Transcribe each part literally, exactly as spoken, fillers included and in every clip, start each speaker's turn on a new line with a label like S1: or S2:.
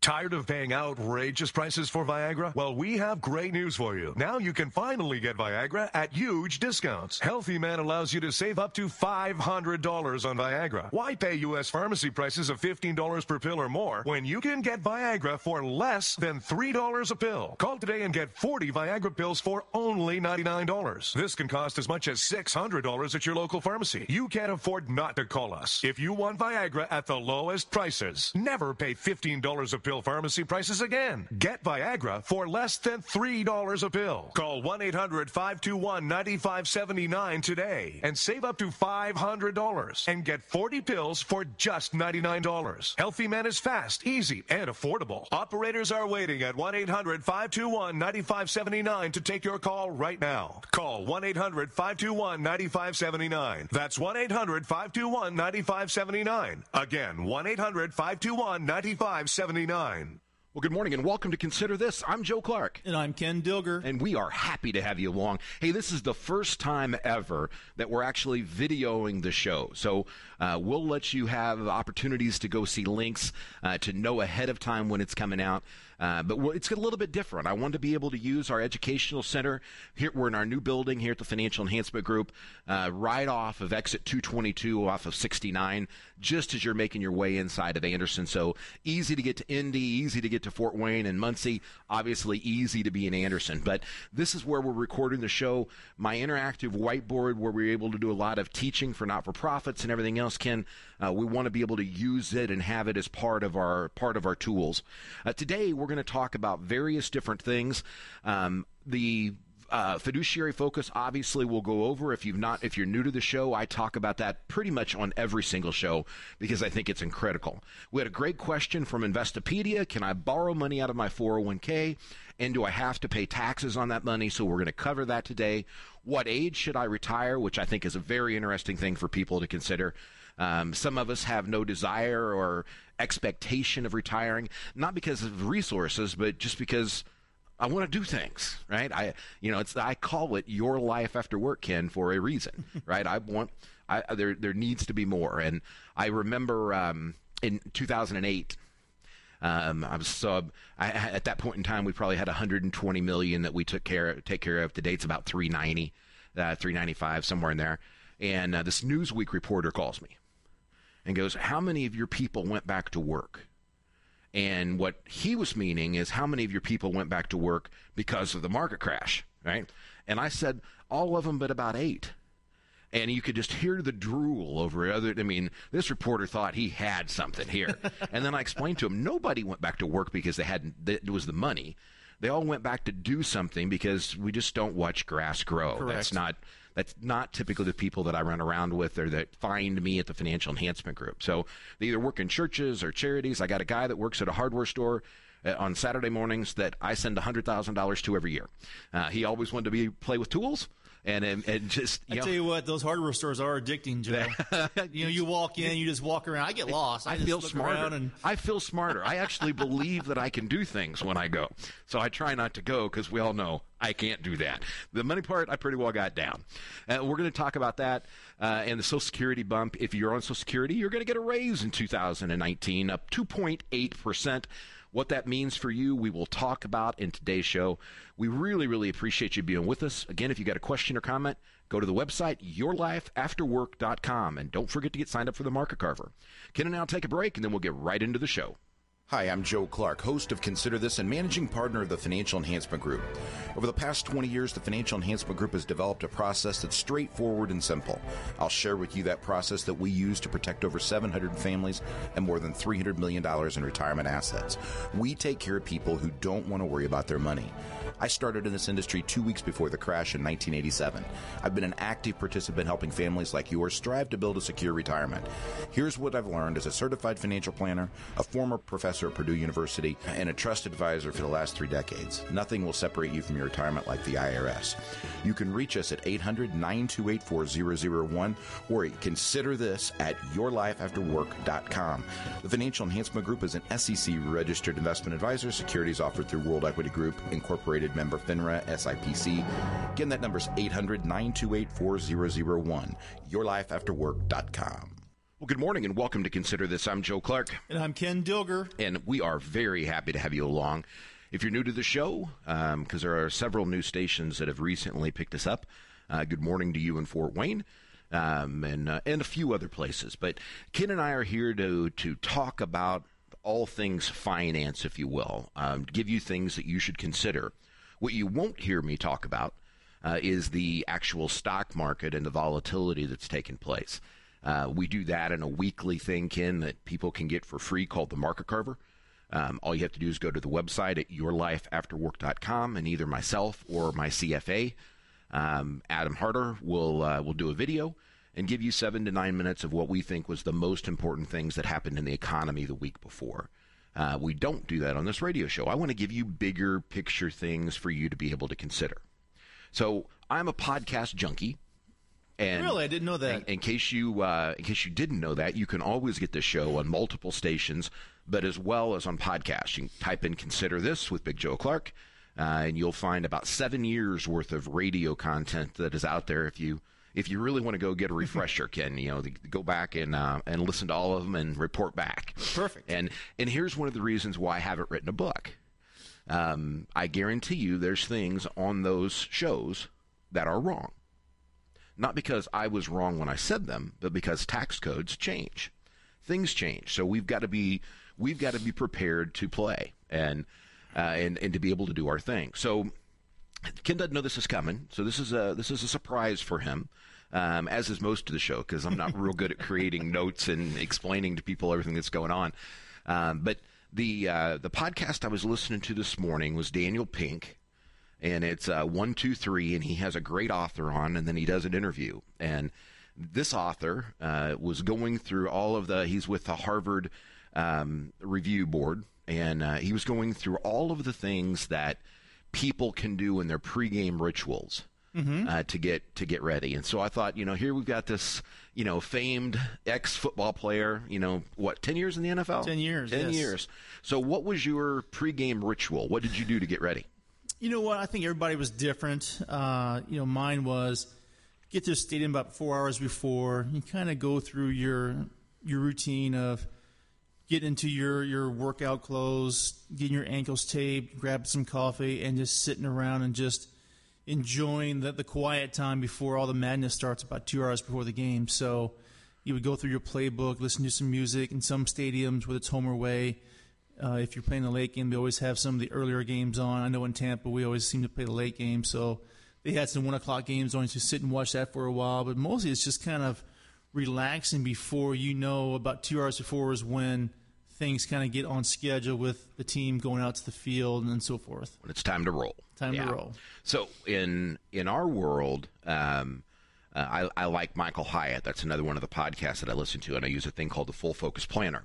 S1: Tired of paying outrageous prices for Viagra? Well, we have great news for you. Now you can finally get Viagra at huge discounts. Healthy Man allows you to save up to five hundred dollars on Viagra. Why pay U S pharmacy prices of fifteen dollars per pill or more when you can get Viagra for less than three dollars a pill? Call today and get forty Viagra pills for only ninety-nine dollars. This can cost as much as six hundred dollars at your local pharmacy. You can't afford not to call us. If you want Viagra at the lowest prices, never pay fifteen dollars a pill pharmacy prices again. Get Viagra for less than three dollars a pill. Call one eight hundred five two one nine five seven nine today and save up to five hundred dollars and get forty pills for just ninety-nine dollars. Healthy Man is fast, easy, and affordable. Operators are waiting at one eight hundred five two one nine five seven nine to take your call right now. Call one eight hundred five two one nine five seven nine. That's one eight hundred five two one nine five seven nine. Again, one eight hundred five two one nine five seven nine.
S2: Well, good morning and welcome to Consider This. I'm Joe Clark.
S3: And I'm Ken Dilger.
S2: And we are happy to have you along. Hey, this is the first time ever that we're actually videoing the show. So uh, we'll let you have opportunities to go see links, uh, to know ahead of time when it's coming out. Uh, but we're, it's a little bit different. I wanted to be able to use our educational center. Here, we're in our new building here at the Financial Enhancement Group, uh, right off of exit two twenty-two off of sixty-nine, just as you're making your way inside of Anderson. So easy to get to Indy, easy to get to Fort Wayne and Muncie, obviously easy to be in Anderson. But this is where we're recording the show. My interactive whiteboard where we're able to do a lot of teaching for not-for-profits and everything else, Ken, uh, we want to be able to use it and have it as part of our part of our tools. Uh, today, we're We're going to talk about various different things. Um, the uh, fiduciary focus, obviously, we'll go over. If you've not, if you're new to the show, I talk about that pretty much on every single show because I think it's critical. We had a great question from Investopedia. Can I borrow money out of my four oh one k? And do I have to pay taxes on that money? So we're going to cover that today. What age should I retire? Which I think is a very interesting thing for people to consider. Um, some of us have no desire or expectation of retiring, not because of resources, but just because I want to do things, right? I, you know, it's I call it your life after work, Ken, for a reason, right? I want, I there there needs to be more, and I remember um, in two thousand eight. Um, I was so I, at that point in time, we probably had one hundred twenty million that we took care take care of. Today, it's about three ninety, uh, three ninety-five, somewhere in there. And uh, this Newsweek reporter calls me and goes, "How many of your people went back to work?" And what he was meaning is, how many of your people went back to work because of the market crash, right? And I said, all of them, but about eight. And you could just hear the drool over other. I mean, this reporter thought he had something here. And then I explained to him, nobody went back to work because they hadn't. It was the money. They all went back to do something because we just don't watch grass grow.
S3: Correct.
S2: That's not. That's not typically the people that I run around with or that find me at the Financial Enhancement Group. So they either work in churches or charities. I got a guy that works at a hardware store uh, on Saturday mornings that I send one hundred thousand dollars to every year. Uh, he always wanted to be play with tools. And, and and just you
S3: I
S2: know,
S3: tell you what, those hardware stores are addicting, Joe. You know, you walk in, you just walk around. I get lost. I,
S2: I
S3: just
S2: feel
S3: look
S2: smarter.
S3: around and
S2: I feel smarter. I actually believe that I can do things when I go. So I try not to go because we all know I can't do that. The money part, I pretty well got down. Uh, we're going to talk about that uh, and the Social Security bump. If you're on Social Security, you're going to get a raise in two thousand nineteen, up two point eight percent. What that means for you, we will talk about in today's show. We really, really appreciate you being with us. Again, if you got a question or comment, go to the website, your life after work dot com, and don't forget to get signed up for the Market Carver. Ken and I'll take a break, and then we'll get right into the show.
S4: Hi, I'm Joe Clark, host of Consider This and managing partner of the Financial Enhancement Group. Over the past twenty years, the Financial Enhancement Group has developed a process that's straightforward and simple. I'll share with you that process that we use to protect over seven hundred families and more than three hundred million dollars in retirement assets. We take care of people who don't want to worry about their money. I started in this industry two weeks before the crash in nineteen eighty-seven. I've been an active participant helping families like yours strive to build a secure retirement. Here's what I've learned as a certified financial planner, a former professor at Purdue University, and a trusted advisor for the last three decades. Nothing will separate you from your retirement like the I R S. You can reach us at eight hundred nine two eight four zero zero one or consider this at your life after work dot com. The Financial Enhancement Group is an S E C registered investment advisor. Securities offered through World Equity Group, Incorporated, member FINRA, S I P C. Again, that number is eight hundred nine two eight four zero zero one, your life after work dot com.
S2: Well, good morning and welcome to Consider This. I'm Joe Clark.
S3: And I'm Ken Dilger.
S2: And we are very happy to have you along. If you're new to the show, because um, there are several new stations that have recently picked us up, uh, good morning to you in Fort Wayne um, and uh, and a few other places. But Ken and I are here to, to talk about all things finance, if you will, um, give you things that you should consider. What you won't hear me talk about uh, is the actual stock market and the volatility that's taken place. Uh, we do that in a weekly thing, Ken, that people can get for free called the Market Carver. Um, all you have to do is go to the website at your life after work dot com, and either myself or my C F A, um, Adam Harder, will uh, will do a video and give you seven to nine minutes of what we think was the most important things that happened in the economy the week before. Uh, we don't do that on this radio show. I want to give you bigger picture things for you to be able to consider. So I'm a podcast junkie. And
S3: really, I didn't know that.
S2: In, in case you, uh, in case you didn't know that, you can always get the show on multiple stations, but as well as on podcasts. You can type in "Consider This" with Big Joe Clark, uh, and you'll find about seven years worth of radio content that is out there. If you, if you really want to go get a refresher, Ken, you know, the, go back and uh, and listen to all of them and report back.
S3: Perfect.
S2: And and here's one of the reasons why I haven't written a book. Um, I guarantee you, there's things on those shows that are wrong. Not because I was wrong when I said them, but because tax codes change. Things change. So we've got to be we've got to be prepared to play and uh, and and to be able to do our thing. So Ken doesn't know this is coming. So this is a this is a surprise for him, um, as is most of the show, because I'm not real good at creating notes and explaining to people everything that's going on. Um, but the uh, the podcast I was listening to this morning was Daniel Pink. And it's uh, one, two, three, and he has a great author on, and then he does an interview. And this author uh, was going through all of the, he's with the Harvard um, Review Board, and uh, he was going through all of the things that people can do in their pregame rituals mm-hmm. uh, to get to get ready. And so I thought, you know, here we've got this, you know, famed ex-football player, you know, what, ten years in the N F L?
S3: ten years,
S2: ten
S3: yes.
S2: years. So what was your pregame ritual? What did you do to get ready?
S3: You know what? I think everybody was different. Uh, you know, mine was get to the stadium about four hours before. You kind of go through your your routine of get into your, your workout clothes, getting your ankles taped, grab some coffee, and just sitting around and just enjoying the, the quiet time before all the madness starts about two hours before the game. So you would go through your playbook, listen to some music. In some stadiums, whether it's home or away, Uh, if you're playing the late game, they always have some of the earlier games on. I know in Tampa we always seem to play the late game, so they had some one o'clock games on. So sit and watch that for a while. But mostly it's just kind of relaxing before you know about two hours before is when things kind of get on schedule with the team going out to the field and so forth.
S2: When it's time to roll.
S3: Time
S2: yeah.
S3: to roll.
S2: So in in our world, um, uh, I, I like Michael Hyatt. That's another one of the podcasts that I listen to, and I use a thing called the Full Focus Planner.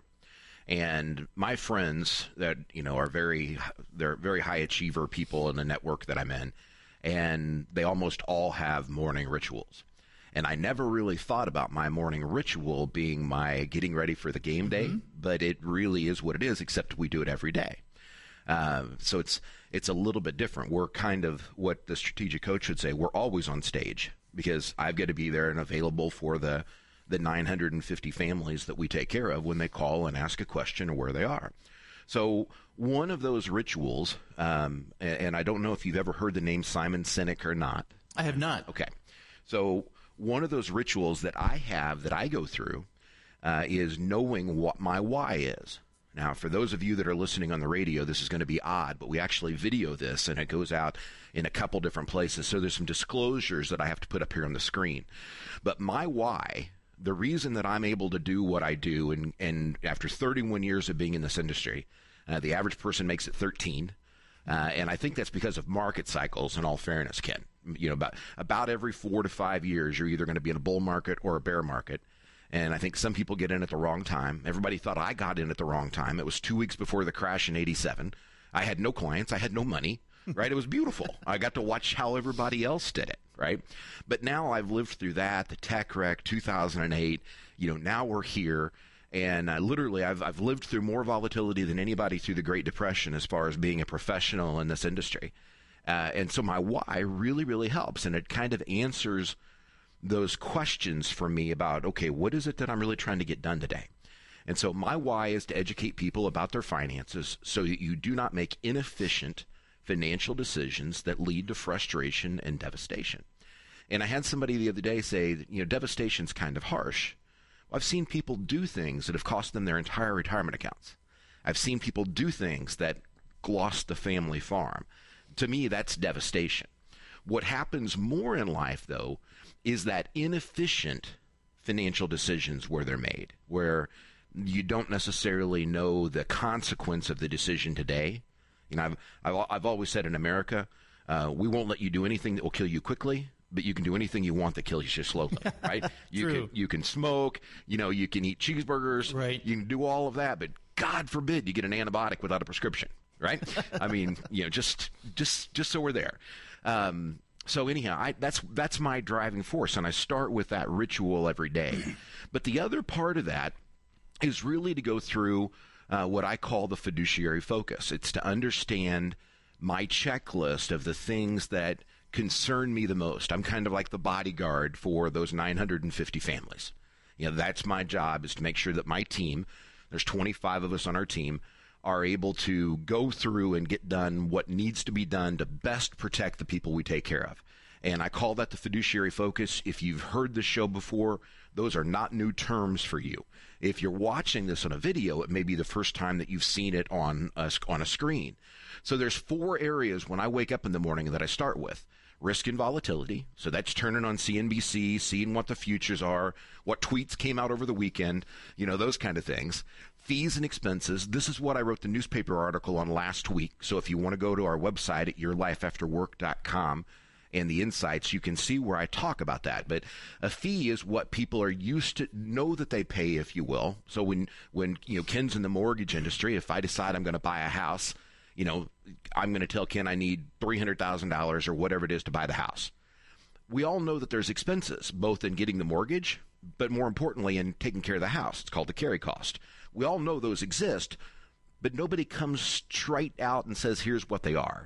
S2: And my friends that, you know, are very, they're very high achiever people in the network that I'm in, and they almost all have morning rituals. And I never really thought about my morning ritual being my getting ready for the game day, mm-hmm. but it really is what it is, except we do it every day. Uh, so it's it's a little bit different. We're kind of what the strategic coach would say. We're always on stage because I've got to be there and available for the the nine hundred fifty families that we take care of when they call and ask a question or where they are. So one of those rituals, um, and, and I don't know if you've ever heard the name Simon Sinek or not.
S3: I have not.
S2: Okay. So one of those rituals that I have that I go through uh, is knowing what my why is. Now, for those of you that are listening on the radio, this is going to be odd, but we actually video this, and it goes out in a couple different places. So there's some disclosures that I have to put up here on the screen. But my why, the reason that I'm able to do what I do, and, and after thirty-one years of being in this industry, uh, the average person makes it thirteen. Uh, and I think that's because of market cycles, in all fairness, Ken. You know, about, about every four to five years, you're either going to be in a bull market or a bear market. And I think some people get in at the wrong time. Everybody thought I got in at the wrong time. It was two weeks before the crash in eighty-seven. I had no clients. I had no money, right? It was beautiful. I got to watch how everybody else did it, right? But now I've lived through that, the tech wreck, two thousand eight. You know, now we're here. And uh, literally, I've I've lived through more volatility than anybody through the Great Depression as far as being a professional in this industry. Uh, and so my why really, really helps. And it kind of answers those questions for me about, okay, what is it that I'm really trying to get done today? And so my why is to educate people about their finances so that you do not make inefficient financial decisions that lead to frustration and devastation. And I had somebody the other day say that, you know, devastation's kind of harsh. Well, I've seen people do things that have cost them their entire retirement accounts. I've seen people do things that lost the family farm. To me, that's devastation. What happens more in life, though, is that inefficient financial decisions where they're made, where you don't necessarily know the consequence of the decision today. You know, I've I've, I've always said in America, uh, we won't let you do anything that will kill you quickly, but you can do anything you want that kills you slowly, right? You
S3: True.
S2: can you can smoke, you know, you can eat cheeseburgers,
S3: right?
S2: You can do all of that, but God forbid you get an antibiotic without a prescription, right? I mean, you know, just just just so we're there. Um, so anyhow, I, that's that's my driving force, and I start with that ritual every day. But the other part of that is really to go through uh, what I call the fiduciary focus. It's to understand my checklist of the things that concern me the most. I'm kind of like the bodyguard for those nine hundred fifty families. You know, that's my job, is to make sure that my team, there's twenty-five of us on our team, are able to go through and get done what needs to be done to best protect the people we take care of. And I call that the fiduciary focus. If you've heard the show before, those are not new terms for you. If you're watching this on a video, it may be the first time that you've seen it on a, on a screen. So there's four areas when I wake up in the morning that I start with. Risk and volatility. So that's turning on C N B C, seeing what the futures are, what tweets came out over the weekend, you know, those kind of things. Fees and expenses. This is what I wrote the newspaper article on last week. So if you want to go to our website at your life after work dot com and the insights, you can see where I talk about that. But a fee is what people are used to know that they pay, if you will. So when, when you know, Ken's in the mortgage industry, if I decide I'm going to buy a house, you know, I'm going to tell Ken I need three hundred thousand dollars or whatever it is to buy the house. We all know that there's expenses, both in getting the mortgage, but more importantly, in taking care of the house. It's called the carry cost. We all know those exist, but nobody comes straight out and says, here's what they are.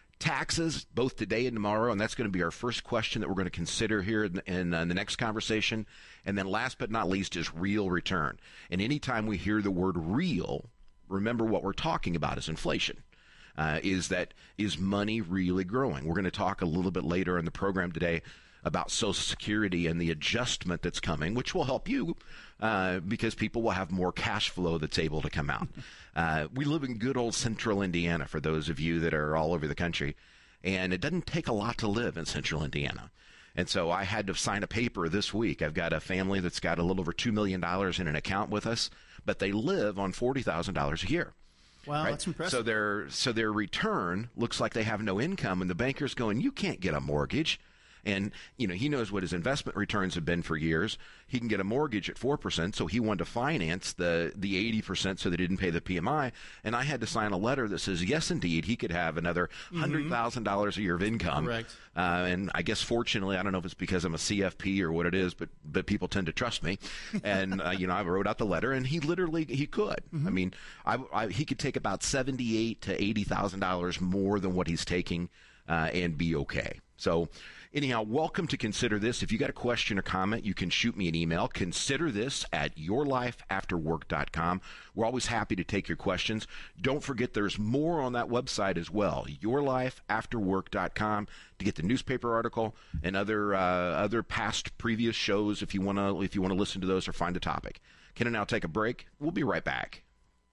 S2: Taxes, both today and tomorrow, and that's going to be our first question that we're going to consider here in, in, uh, in the next conversation. And then last but not least is real return. And anytime we hear the word real, remember what we're talking about is inflation. Uh, is that is money really growing? We're going to talk a little bit later in the program today about Social Security and the adjustment that's coming, which will help you uh, because people will have more cash flow that's able to come out. Uh, we live in good old central Indiana, for those of you that are all over the country, and it doesn't take a lot to live in central Indiana. And so I had to sign a paper this week. I've got a family that's got a little over two million dollars in an account with us, but they live on forty thousand dollars a year.
S3: Wow,
S2: right?
S3: That's impressive.
S2: So their so their return looks like they have no income, and the banker's going, you can't get a mortgage. And, you know, he knows what his investment returns have been for years. He can get a mortgage at four percent, so he wanted to finance the, the eighty percent so they didn't pay the P M I. And I had to sign a letter that says, yes, indeed, he could have another one hundred thousand dollars a year of income.
S3: Correct.
S2: Uh, and I guess, fortunately, I don't know if it's because I'm a C F P or what it is, but but people tend to trust me. And, uh, you know, I wrote out the letter, and he literally, he could. Mm-hmm. I mean, I, I, he could take about seventy-eight thousand to eighty thousand dollars more than what he's taking uh, and be okay. So, anyhow, welcome to Consider This. If you got a question or comment, you can shoot me an email. Consider this at your life after work dot com. We're always happy to take your questions. Don't forget there's more on that website as well, your life after work dot com, to get the newspaper article and other uh, other past previous shows if you want to if you want to listen to those or find a topic. Ken and I'll take a break. We'll be right back.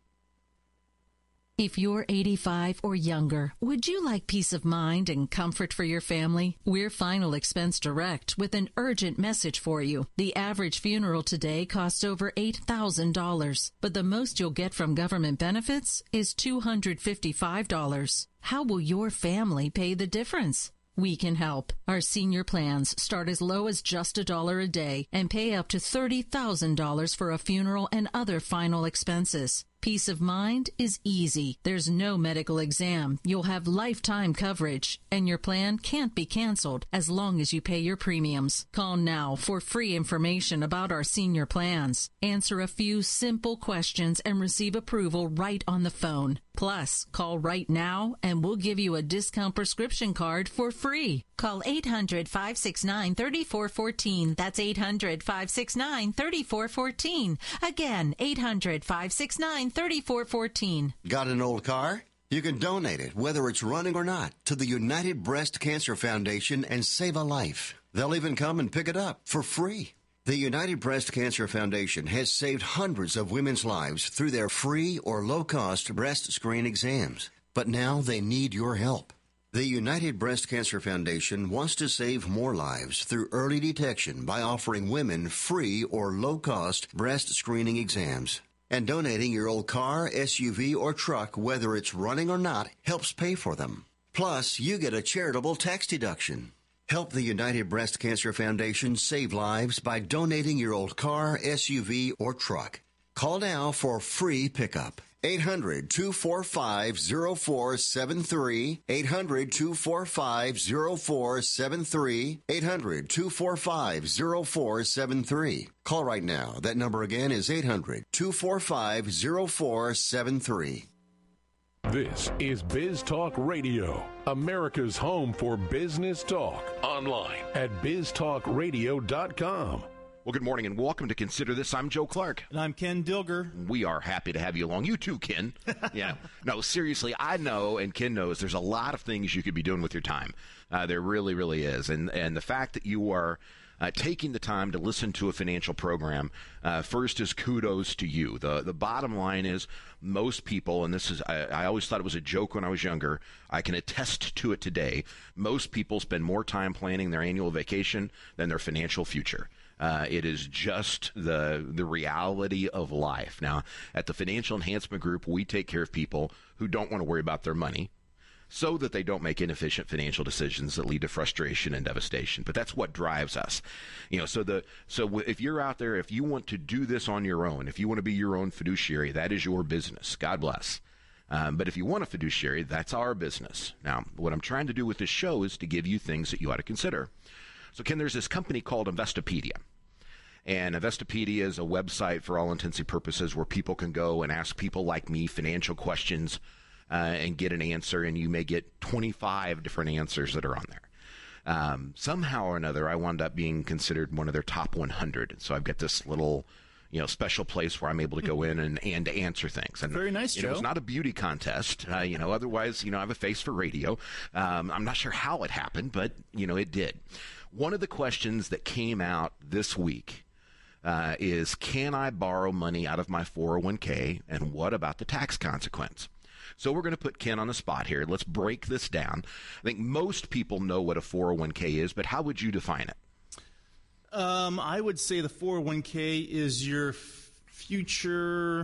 S5: If you're eighty-five or younger, would you like peace of mind and comfort for your family? We're Final Expense Direct with an urgent message for you. The average funeral today costs over eight thousand dollars, but the most you'll get from government benefits is two hundred fifty-five dollars. How will your family pay the difference? We can help. Our senior plans start as low as just a dollar a day and pay up to thirty thousand dollars for a funeral and other final expenses. Peace of mind is easy. There's no medical exam. You'll have lifetime coverage, and your plan can't be canceled as long as you pay your premiums. Call now for free information about our senior plans. Answer a few simple questions and receive approval right on the phone. Plus, call right now and we'll give you a discount prescription card for free. Call eight hundred, five six nine, three four one four. That's eight hundred, five six nine, three four one four. Again, eight hundred, five six nine, three four one four.
S6: Got an old car? You can donate it, whether it's running or not, to the United Breast Cancer Foundation and save a life. They'll even come and pick it up for free. The United Breast Cancer Foundation has saved hundreds of women's lives through their free or low-cost breast screen exams. But now they need your help. The United Breast Cancer Foundation wants to save more lives through early detection by offering women free or low-cost breast screening exams. And donating your old car, S U V, or truck, whether it's running or not, helps pay for them. Plus, you get a charitable tax deduction. Help the United Breast Cancer Foundation save lives by donating your old car, S U V, or truck. Call now for free pickup. eight hundred, two four five, zero four seven three. eight hundred, two four five, zero four seven three. eight hundred, two four five, zero four seven three. Call right now. That number again is eight hundred, two four five, zero four seven three.
S7: This is Biz Talk Radio, America's home for business talk. Online at biz talk radio dot com.
S2: Well, good morning and welcome to Consider This. I'm Joe Clark.
S3: And I'm Ken Dilger.
S2: We are happy to have you along. You too, Ken. Yeah. No, seriously, I know and Ken knows there's a lot of things you could be doing with your time. Uh, there really, really is. And, and the fact that you are Uh, taking the time to listen to a financial program, uh, first is kudos to you. The the bottom line is most people, and this is, I, I always thought it was a joke when I was younger. I can attest to it today. Most people spend more time planning their annual vacation than their financial future. Uh, it is just the the reality of life. Now, at the Financial Enhancement Group, we take care of people who don't want to worry about their money, so that they don't make inefficient financial decisions that lead to frustration and devastation. But that's what drives us. You know, so the so if you're out there, if you want to do this on your own, if you want to be your own fiduciary, that is your business. God bless. Um, but if you want a fiduciary, that's our business. Now, what I'm trying to do with this show is to give you things that you ought to consider. So, Ken, there's this company called Investopedia. And Investopedia is a website for all intents and purposes where people can go and ask people like me financial questions Uh, and get an answer, and you may get twenty-five different answers that are on there. Um, somehow or another, I wound up being considered one of their top one hundred. So I've got this little, you know, special place where I'm able to go in and, and to answer things. And
S3: very nice,
S2: you
S3: Joe.
S2: know, it's not a beauty contest, uh, you know. Otherwise, you know, I have a face for radio. Um, I'm not sure how it happened, but you know, it did. One of the questions that came out this week uh, is, can I borrow money out of my four oh one k, and what about the tax consequence? So we're going to put Ken on the spot here. Let's break this down. I think most people know what a four oh one k is, but how would you define it?
S3: Um, I would say the four oh one k is your f- future.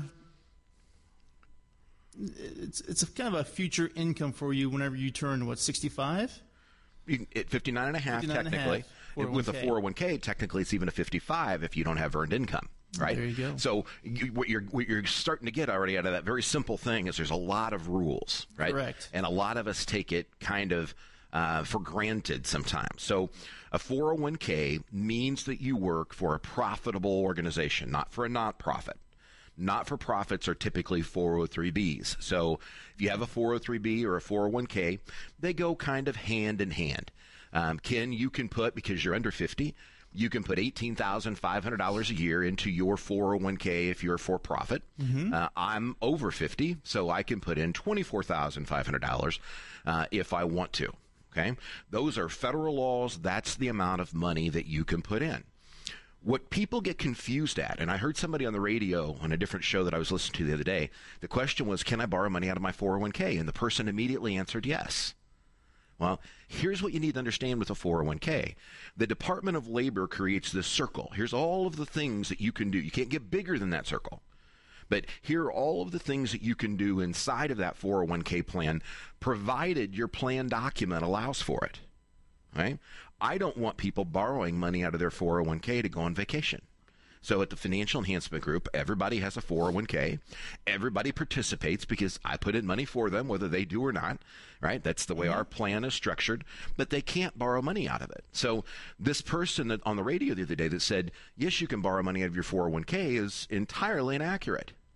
S3: It's it's a kind of a future income for you whenever you turn, what, sixty-five?
S2: You can, at fifty-nine and a half,
S3: fifty-nine
S2: technically.
S3: and a half,
S2: With a four oh one k, technically it's even a fifty-five if you don't have earned income. Right.
S3: There you go.
S2: So you, what you're what you're starting to get already out of that very simple thing is there's a lot of rules, right?
S3: Correct.
S2: And a lot of us take it kind of uh, for granted sometimes. So a four oh one k means that you work for a profitable organization, not for a not-profit. Not-for-profits are typically four oh three B's. So if you have a four oh three B or a four oh one k, they go kind of hand in hand. Um, Ken, you can put, because you're under fifty, you can put eighteen thousand five hundred dollars a year into your four oh one k if you're for profit. Mm-hmm. Uh, I'm over fifty, so I can put in twenty-four thousand five hundred dollars uh, if I want to. Okay, those are federal laws. That's the amount of money that you can put in. What people get confused at, and I heard somebody on the radio on a different show that I was listening to the other day, the question was, can I borrow money out of my four oh one k? And the person immediately answered yes. Well, here's what you need to understand with a four oh one k. The Department of Labor creates this circle. Here's all of the things that you can do. You can't get bigger than that circle. But here are all of the things that you can do inside of that four oh one k plan, provided your plan document allows for it. Right? I don't want people borrowing money out of their four oh one k to go on vacation. So at the Financial Enhancement Group, everybody has a four oh one k. Everybody participates because I put in money for them, whether they do or not, right? That's the way our plan is structured, but they can't borrow money out of it. So this person that on the radio the other day that said, yes, you can borrow money out of your four oh one k is entirely inaccurate.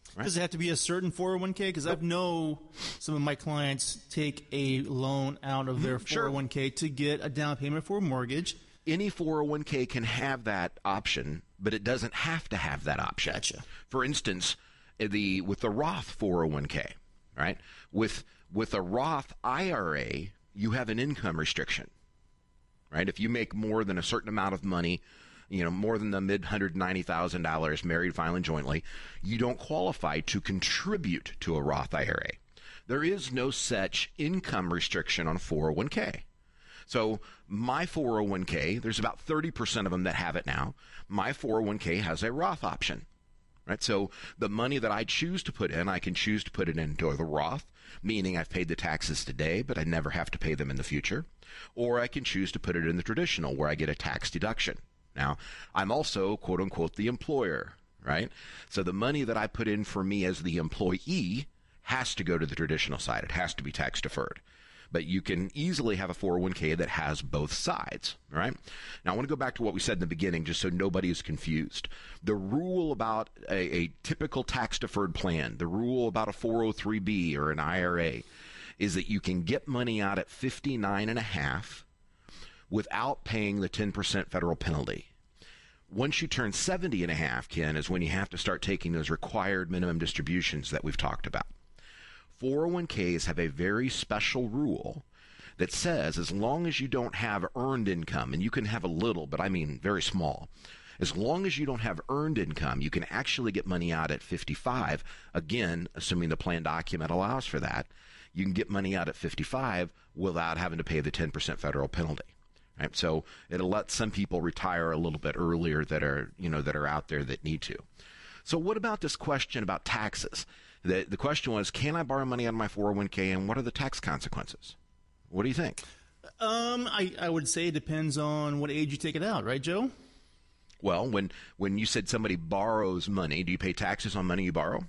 S2: Right?
S3: Does it have to be a certain four oh one k? Because I know some of my clients take a loan out of their
S2: Sure.
S3: four oh one k to get a down payment for a mortgage.
S2: Any four oh one k can have that option, but it doesn't have to have that option.
S3: Gotcha.
S2: For instance, the with the Roth four oh one k, right? With with a Roth I R A, you have an income restriction, right? If you make more than a certain amount of money, you know, more than the mid one hundred ninety thousand dollars married, filing jointly, you don't qualify to contribute to a Roth I R A. There is no such income restriction on four oh one k. So my four oh one k, there's about thirty percent of them that have it now. My four oh one k has a Roth option, right? So the money that I choose to put in, I can choose to put it into the Roth, meaning I've paid the taxes today, but I never have to pay them in the future. Or I can choose to put it in the traditional, where I get a tax deduction. Now, I'm also, quote unquote, the employer, right? So the money that I put in for me as the employee has to go to the traditional side. It has to be tax deferred. But you can easily have a four oh one k that has both sides, right? Now, I want to go back to what we said in the beginning, just so nobody is confused. The rule about a, a typical tax-deferred plan, the rule about a four oh three b or an I R A, is that you can get money out at fifty-nine and a half without paying the ten percent federal penalty. Once you turn seventy and a half, Ken, is when you have to start taking those required minimum distributions that we've talked about. four oh one k's have a very special rule that says as long as you don't have earned income, and you can have a little, but I mean very small, as long as you don't have earned income, you can actually get money out at fifty-five. Again, assuming the plan document allows for that, you can get money out at fifty-five without having to pay the ten percent federal penalty. Right? So it'll let some people retire a little bit earlier that are, you know, that are out there that need to. So what about this question about taxes? The, the question was, can I borrow money on my four oh one k, and what are the tax consequences? What do you think?
S3: Um, I, I would say it depends on what age you take it out, right, Joe?
S2: Well, when, when you said somebody borrows money, do you pay taxes on money you borrow?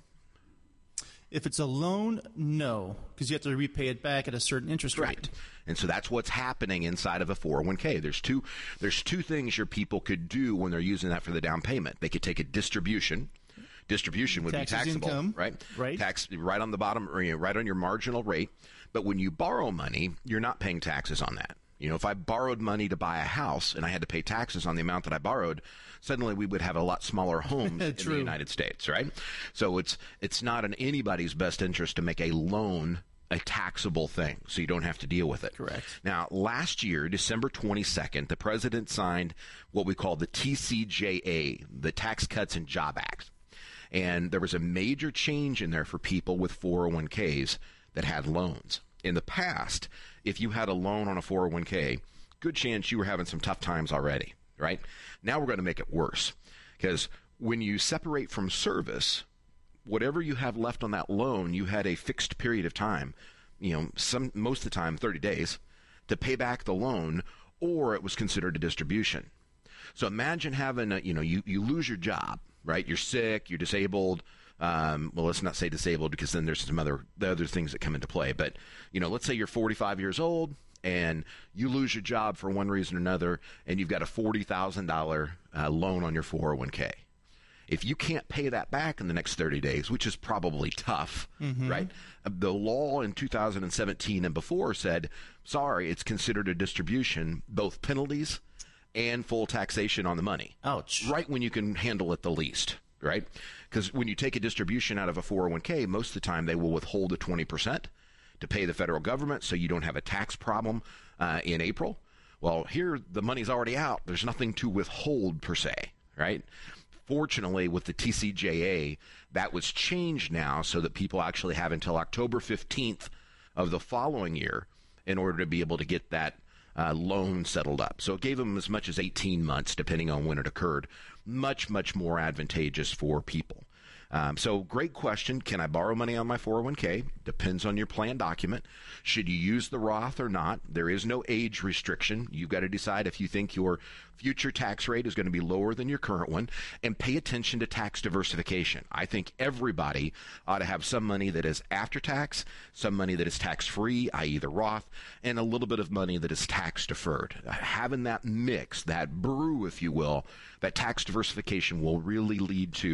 S3: If it's a loan, no, because you have to repay it back at a certain interest rate.
S2: Right. And so that's what's happening inside of a four oh one k. There's two there's two things your people could do when they're using that for the down payment. They could take a distribution. Distribution would
S3: Taxes
S2: be taxable,
S3: income,
S2: right?
S3: right.
S2: Tax right on the bottom, or, you know, right on your marginal rate. But when you borrow money, you're not paying taxes on that. You know, if I borrowed money to buy a house and I had to pay taxes on the amount that I borrowed, suddenly we would have a lot smaller homes in the United States, right? So it's it's not in anybody's best interest to make a loan a taxable thing, so you don't have to deal with it.
S3: Correct.
S2: Now, last year, December twenty-second, the president signed what we call the T C J A, the Tax Cuts and Job Act. And there was a major change in there for people with four oh one k's that had loans. In the past, if you had a loan on a four oh one k, good chance you were having some tough times already, right? Now we're going to make it worse, because when you separate from service, whatever you have left on that loan, you had a fixed period of time, you know, some most of the time thirty days, to pay back the loan, or it was considered a distribution. So imagine having a, you know, you, you lose your job, right? You're sick, you're disabled. Um, well, let's not say disabled, because then there's some other the other things that come into play. But, you know, let's say you're forty-five years old and you lose your job for one reason or another, and you've got a forty thousand dollars uh, loan on your four oh one k. If you can't pay that back in the next thirty days, which is probably tough, mm-hmm. right? The law in two thousand seventeen and before said, sorry, it's considered a distribution, both penalties and full taxation on the money.
S3: Ouch.
S2: Right when you can handle it the least, right? Because when you take a distribution out of a four oh one k, most of the time they will withhold the twenty percent to pay the federal government, so you don't have a tax problem uh, in April. Well, here the money's already out. There's nothing to withhold per se, right? Fortunately, with the T C J A, that was changed now so that people actually have until October fifteenth of the following year in order to be able to get that uh, loan settled up. So it gave them as much as eighteen months, depending on when it occurred. Much, much more advantageous for people. Um, so great question. Can I borrow money on my four oh one k? Depends on your plan document. Should you use the Roth or not? There is no age restriction. You've got to decide if you think your future tax rate is going to be lower than your current one, and pay attention to tax diversification. I think everybody ought to have some money that is after tax, some money that is tax-free, that is the Roth, and a little bit of money that is tax deferred. Having that mix, that brew, if you will, that tax diversification will really lead to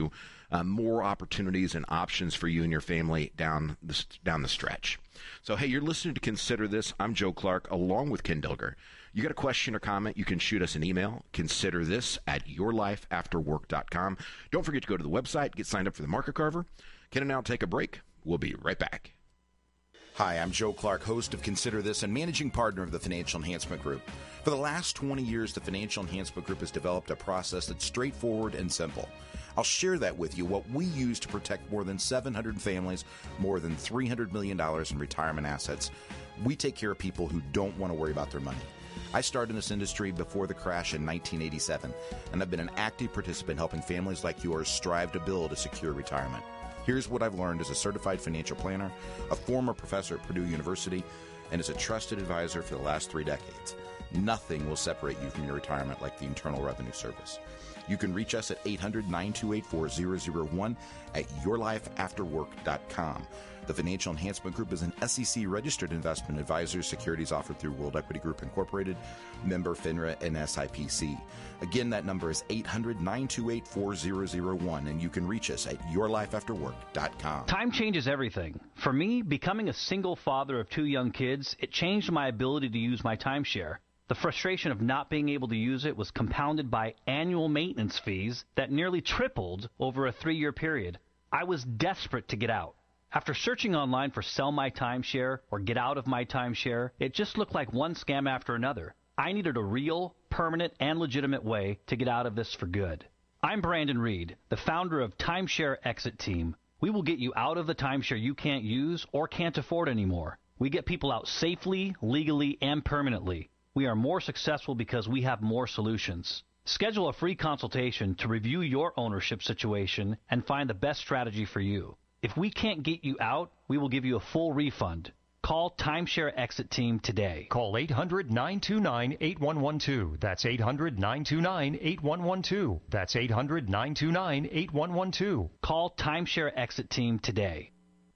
S2: uh, more opportunities and options for you and your family down the, down the stretch. So, hey, you're listening to Consider This. I'm Joe Clark, along with Ken Dilger. You got a question or comment, you can shoot us an email, consider this at your life after work dot com. Don't forget to go to the website, get signed up for the Market Carver. Ken and I will take a break. We'll be right back.
S4: Hi, I'm Joe Clark, host of Consider This and managing partner of the Financial Enhancement Group. For the last twenty years, the Financial Enhancement Group has developed a process that's straightforward and simple. I'll share that with you, what we use to protect more than seven hundred families, more than three hundred million dollars in retirement assets. We take care of people who don't want to worry about their money. I started in this industry before the crash in nineteen eighty-seven, and I've been an active participant helping families like yours strive to build a secure retirement. Here's what I've learned as a certified financial planner, a former professor at Purdue University, and as a trusted advisor for the last three decades. Nothing will separate you from your retirement like the Internal Revenue Service. You can reach us at eight hundred, nine two eight, four zero zero one at your life after work dot com. The Financial Enhancement Group is an S E C-registered investment advisor. Securities offered through World Equity Group Incorporated, member FINRA and S I P C. Again, that number is eight hundred, nine two eight, four zero zero one, and you can reach us at your life after work dot com.
S8: Time changes everything. For me, becoming a single father of two young kids, it changed my ability to use my timeshare. The frustration of not being able to use it was compounded by annual maintenance fees that nearly tripled over a three-year period. I was desperate to get out. After searching online for sell my timeshare or get out of my timeshare, it just looked like one scam after another. I needed a real, permanent, and legitimate way to get out of this for good. I'm Brandon Reed, the founder of Timeshare Exit Team. We will get you out of the timeshare you can't use or can't afford anymore. We get people out safely, legally, and permanently. We are more successful because we have more solutions. Schedule a free consultation to review your ownership situation and find the best strategy for you. If we can't get you out, we will give you a full refund. Call Timeshare Exit Team today.
S9: Call eight hundred, nine two nine, eight one one two. That's eight hundred, nine two nine, eight one one two. That's eight hundred, nine two nine, eight one one two.
S8: Call Timeshare Exit Team today.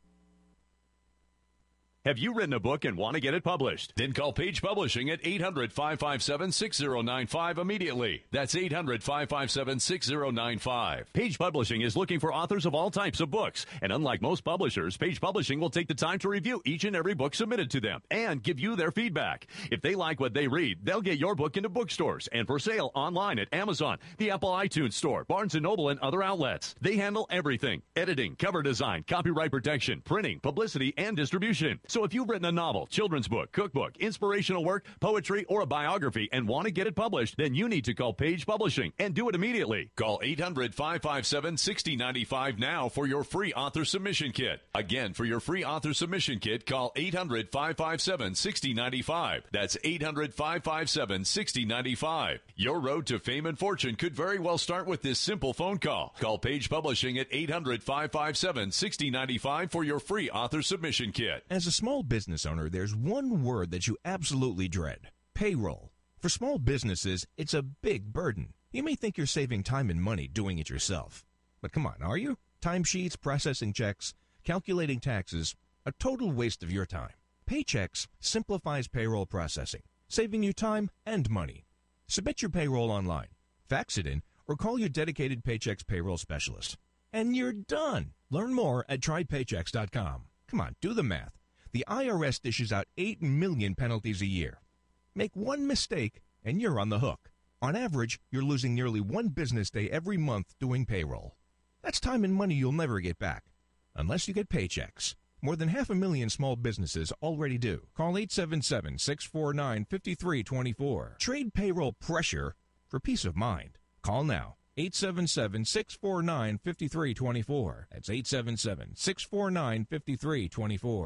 S10: Have you written a book and want to get it published? Then call Page Publishing at eight hundred, five five seven, six zero nine five immediately. That's eight hundred, five five seven, six zero nine five. Page Publishing is looking for authors of all types of books. And unlike most publishers, Page Publishing will take the time to review each and every book submitted to them and give you their feedback. If they like what they read, they'll get your book into bookstores and for sale online at Amazon, the Apple iTunes Store, Barnes and Noble, and other outlets. They handle everything: editing, cover design, copyright protection, printing, publicity, and distribution. So if you've written a novel, children's book, cookbook, inspirational work, poetry, or a biography and want to get it published, then you need to call Page Publishing and do it immediately. Call eight hundred, five five seven, six zero nine five now for your free author submission kit. Again, for your free author submission kit, call eight hundred, five five seven, six zero nine five. That's eight hundred, five five seven, six zero nine five. Your road to fame and fortune could very well start with this simple phone call. Call Page Publishing at eight hundred, five five seven, six zero nine five for your free author submission kit.
S11: As a small business owner, there's one word that you absolutely dread: payroll. For small businesses, it's a big burden. You may think you're saving time and money doing it yourself. But come on, are you? Timesheets, processing checks, calculating taxes, a total waste of your time. Paychex simplifies payroll processing, saving you time and money. Submit your payroll online, fax it in, or call your dedicated Paychex payroll specialist. And you're done. Learn more at try paychex dot com. Come on, do the math. The I R S dishes out eight million penalties a year. Make one mistake, and you're on the hook. On average, you're losing nearly one business day every month doing payroll. That's time and money you'll never get back, unless you get Paychex. More than half a million small businesses already do. Call eight seven seven, six four nine, five three two four. Trade payroll pressure for peace of mind. Call now. eight seven seven, six four nine, five three two four. That's eight seven seven, six four nine, five three two four.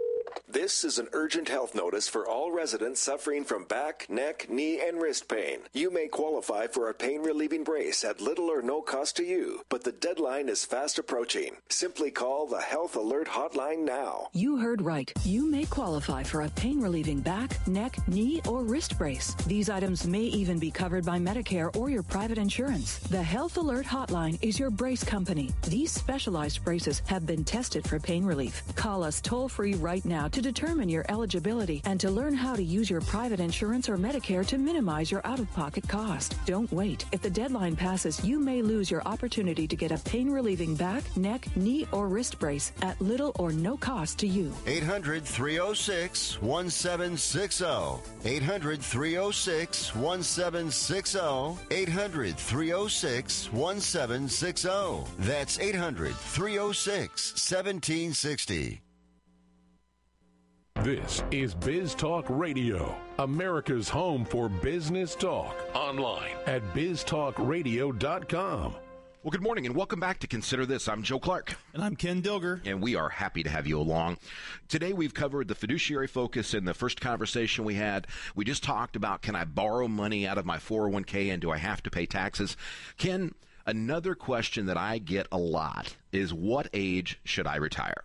S12: This is an urgent health notice for all residents suffering from back, neck, knee, and wrist pain. You may qualify for a pain-relieving brace at little or no cost to you, but the deadline is fast approaching. Simply call the Health Alert Hotline now.
S13: You heard right. You may qualify for a pain-relieving back, neck, knee, or wrist brace. These items may even be covered by Medicare or your private insurance. The Health Alert Hotline is your brace company. These specialized braces have been tested for pain relief. Call us toll-free right now to determine your eligibility and to learn how to use your private insurance or Medicare to minimize your out-of-pocket cost. Don't wait. If the deadline passes, you may lose your opportunity to get a pain-relieving back, neck, knee, or wrist brace at little or no cost to you.
S6: eight hundred, three oh six, one seven six oh. eight hundred, three oh six, one seven six oh. eight hundred, three oh six, one seven six oh. That's eight hundred, three oh six, one seven six oh.
S7: This is Biz Talk Radio, America's home for business talk. Online at biz talk radio dot com.
S2: Well, good morning and welcome back to Consider This. I'm Joe Clark.
S3: And I'm Ken Dilger.
S2: And we are happy to have you along. Today we've covered the fiduciary focus in the first conversation we had. We just talked about, can I borrow money out of my four oh one k and do I have to pay taxes? Ken, another question that I get a lot is, what age should I retire?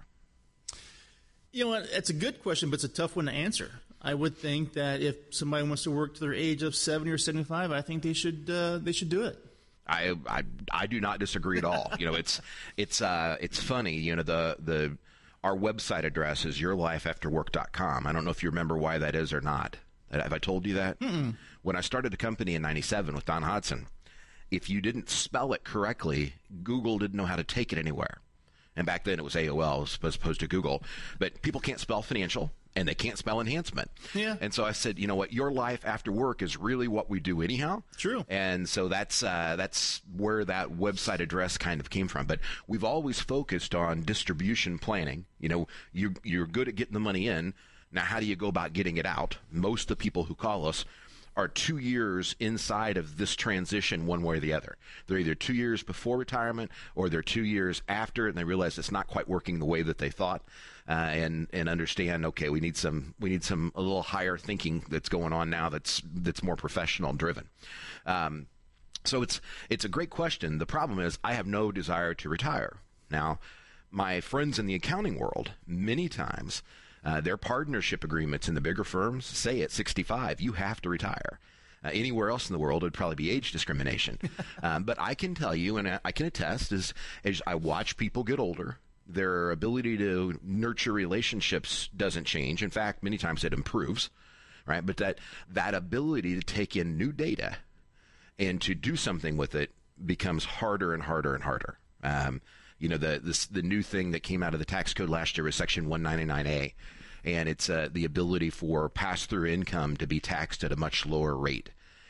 S3: You know what? It's a good question, but it's a tough one to answer. I would think that if somebody wants to work to their age of seventy or seventy-five, I think they should uh, they should do it.
S2: I, I I do not disagree at all. You know, it's it's uh it's funny. You know, the the our website address is your life after work dot com. I don't know if you remember why that is or not. Have I told you that?
S3: Mm-mm.
S2: When I started the company in ninety-seven with Don Hodson, if you didn't spell it correctly, Google didn't know how to take it anywhere. And back then it was A O L as opposed to Google. But people can't spell financial, and they can't spell enhancement.
S3: Yeah.
S2: And so I said, you know what, your life after work is really what we do anyhow.
S3: True.
S2: And so that's uh, that's where that website address kind of came from. But we've always focused on distribution planning. You know, you, you're good at getting the money in. Now, how do you go about getting it out? Most of the people who call us are two years inside of this transition one way or the other. They're either two years before retirement or they're two years after, and they realize it's not quite working the way that they thought, uh, and and understand, okay, we need some we need some a little higher thinking that's going on now that's that's more professional and driven. Um, so it's it's a great question. The problem is I have no desire to retire. Now, my friends in the accounting world, many times, Uh, their partnership agreements in the bigger firms say at sixty-five, you have to retire. Uh, anywhere else in the world, it would probably be age discrimination. um, but I can tell you, and I, I can attest, is as I watch people get older, their ability to nurture relationships doesn't change. In fact, many times it improves, right? But that, that ability to take in new data and to do something with it becomes harder and harder and harder. Um, You know, the this, the new thing that came out of the tax code last year was Section one ninety-nine A, and it's uh, the ability for pass-through income to be taxed at a much lower rate.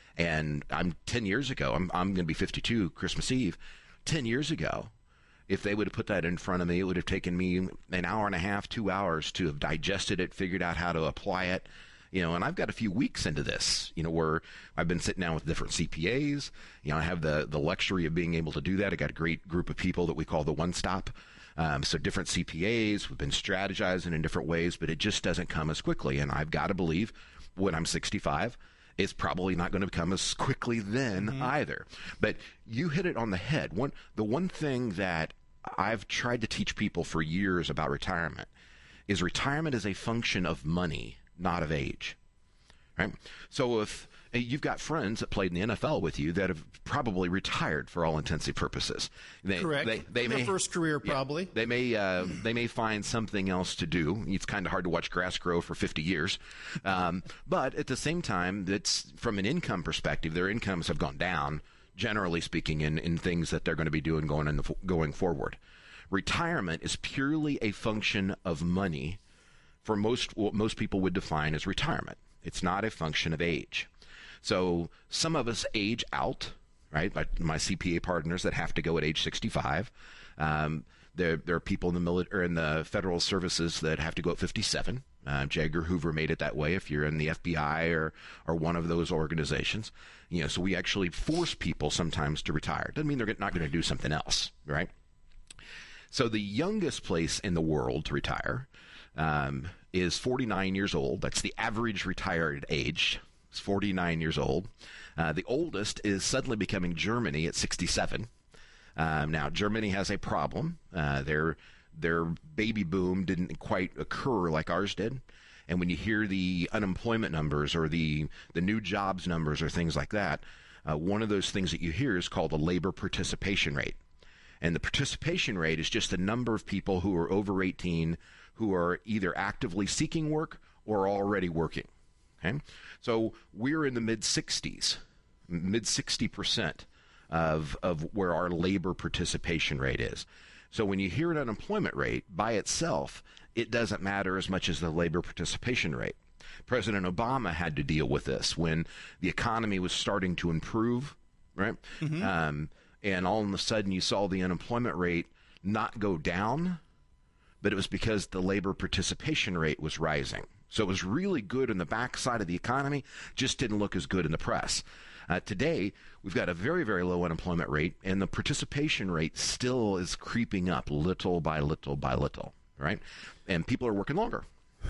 S2: And I'm ten years ago, I'm I'm going to be fifty-two Christmas Eve. ten years ago, if they would have put that in front of me, it would have taken me an hour and a half, two hours to have digested it, figured out how to apply it. You know, and I've got a few weeks into this, you know, where I've been sitting down with different C P As. You know, I have the, the luxury of being able to do that. I got a great group of people that we call the One Stop. Um, so different C P As, we've been strategizing in different ways, but it just doesn't come as quickly. And I've got to believe when I'm sixty-five, it's probably not going to come as quickly then mm-hmm. either. But you hit it on the head. One, the one thing that I've tried to teach people for years about retirement is retirement is a function of money, not of age, right? So if you've got friends that played in the N F L with you that have probably retired for all intensive purposes, they,
S3: correct.
S2: They, they
S3: Their
S2: may
S3: first career probably.
S2: Yeah, they may uh, they may find something else to do. It's kind of hard to watch grass grow for fifty years, um, but at the same time, it's from an income perspective, their incomes have gone down, generally speaking, in, in things that they're going to be doing going in the, going forward. Retirement is purely a function of money. For most, what most people would define as retirement. It's not a function of age. So some of us age out, right? My, my C P A partners that have to go at age sixty-five. Um, there, there are people in the military, or in the federal services that have to go at fifty-seven. Uh, J. Edgar Hoover made it that way. If you're in the F B I or or one of those organizations, you know, so we actually force people sometimes to retire. Doesn't mean they're not going to do something else, right? So the youngest place in the world to retire Um, is forty-nine years old. That's the average retired age. It's forty-nine years old. Uh, the oldest is suddenly becoming Germany at sixty-seven. Um, now, Germany has a problem. Uh, their their baby boom didn't quite occur like ours did. And when you hear the unemployment numbers or the, the new jobs numbers or things like that, uh, one of those things that you hear is called a labor participation rate. And the participation rate is just the number of people who are over eighteen who are either actively seeking work or already working. Okay? So we're in the mid sixties, mid sixty percent of, of where our labor participation rate is. So when you hear an unemployment rate by itself, it doesn't matter as much as the labor participation rate. President Obama had to deal with this when the economy was starting to improve, right? Mm-hmm. Um, and all of a sudden you saw the unemployment rate not go down, but it was because the labor participation rate was rising. So it was really good in the backside of the economy, just didn't look as good in the press. Uh, today, we've got a very, very low unemployment rate, and the participation rate still is creeping up little by little by little, right? And people are working longer.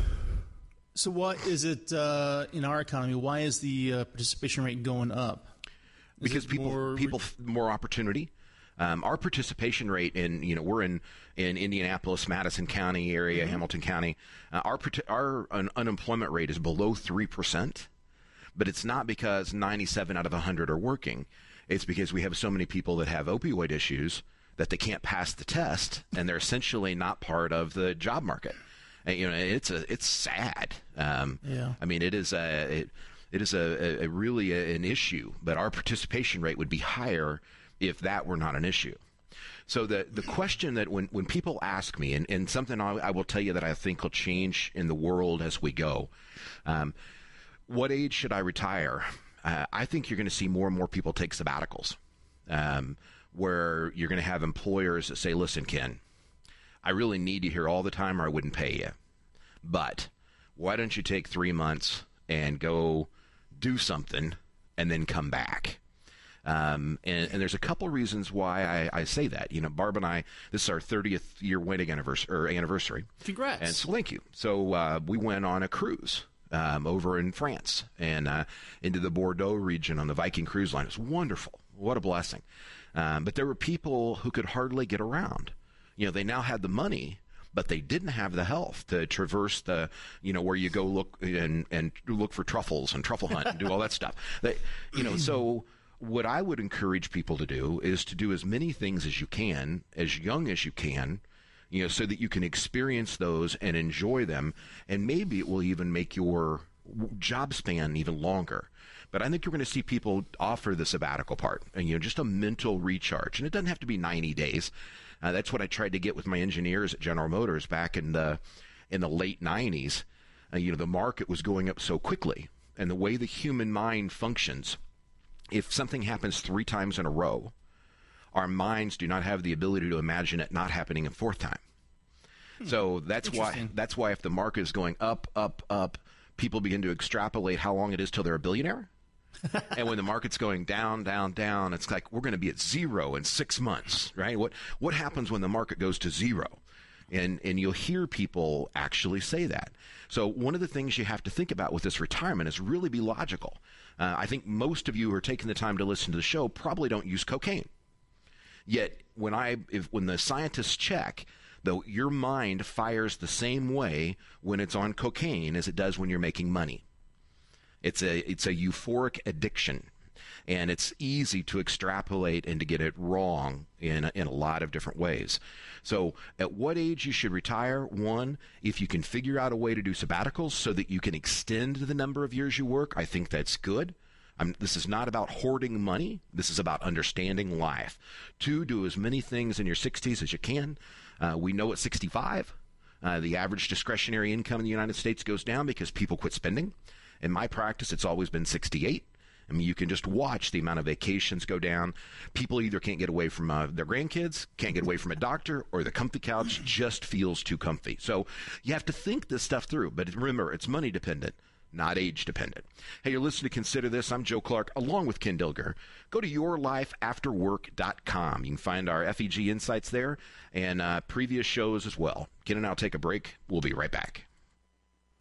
S3: So what is it uh, in our economy? Why is the uh, participation rate going up? Is
S2: because people, more... people, more opportunity. Um, our participation rate in, you know, we're in, in Indianapolis, Madison County area, mm-hmm. Hamilton County. Uh, our our un- unemployment rate is below three percent, but it's not because ninety-seven out of one hundred are working. It's because we have so many people that have opioid issues that they can't pass the test, and they're essentially not part of the job market. And, you know, it's a it's sad. Um, yeah. I mean, it is a it, it is a, a really a, an issue, but our participation rate would be higher if that were not an issue. So the the question that when, when people ask me, and, and something I, I will tell you that I think will change in the world as we go, um, what age should I retire? Uh, I think you're going to see more and more people take sabbaticals, um, where you're going to have employers that say, listen, Ken, I really need you here all the time or I wouldn't pay you. But why don't you take three months and go do something and then come back? Um, and, and there's a couple reasons why I, I say that. You know, Barb and I, this is our thirtieth year wedding anniversary. Or anniversary.
S3: Congrats.
S2: And so thank you. So uh, we went on a cruise um, over in France and uh, into the Bordeaux region on the Viking Cruise Line. It was wonderful. What a blessing. Um, but there were people who could hardly get around. You know, they now had the money, but they didn't have the health to traverse the, you know, where you go look and, and look for truffles and truffle hunt and do all that stuff. They, you know, so what I would encourage people to do is to do as many things as you can, as young as you can, you know, so that you can experience those and enjoy them. And maybe it will even make your job span even longer. But I think you're going to see people offer the sabbatical part and, you know, just a mental recharge. And it doesn't have to be ninety days. Uh, that's what I tried to get with my engineers at General Motors back in the in the late nineties. Uh, you know, the market was going up so quickly, and the way the human mind functions, if something happens three times in a row, our minds do not have the ability to imagine it not happening a fourth time. Hmm. So that's why that's why if the market is going up, up, up, people begin to extrapolate how long it is till they're a billionaire. And when the market's going down, down, down, it's like we're going to be at zero in six months, right? What what happens when the market goes to zero? And and you'll hear people actually say that. So one of the things you have to think about with this retirement is really be logical. Uh, I think most of you who are taking the time to listen to the show probably don't use cocaine. Yet when I if when the scientists check, though, your mind fires the same way when it's on cocaine as it does when you're making money. It's a it's a euphoric addiction, and it's easy to extrapolate and to get it wrong in in a lot of different ways. So at what age you should retire? One, if you can figure out a way to do sabbaticals so that you can extend the number of years you work, I think that's good. I'm, this is not about hoarding money. This is about understanding life. Two, do as many things in your sixties as you can. Uh, we know at sixty-five, uh, the average discretionary income in the United States goes down because people quit spending. In my practice, it's always been sixty-eight. I mean, you can just watch the amount of vacations go down. People either can't get away from uh, their grandkids, can't get away from a doctor, or the comfy couch just feels too comfy. So you have to think this stuff through. But remember, it's money dependent, not age dependent. Hey, you're listening to Consider This. I'm Joe Clark, along with Ken Dilger. Go to your life after work dot com. You can find our F E G insights there and uh, previous shows as well. Ken and I'll take a break. We'll be right back.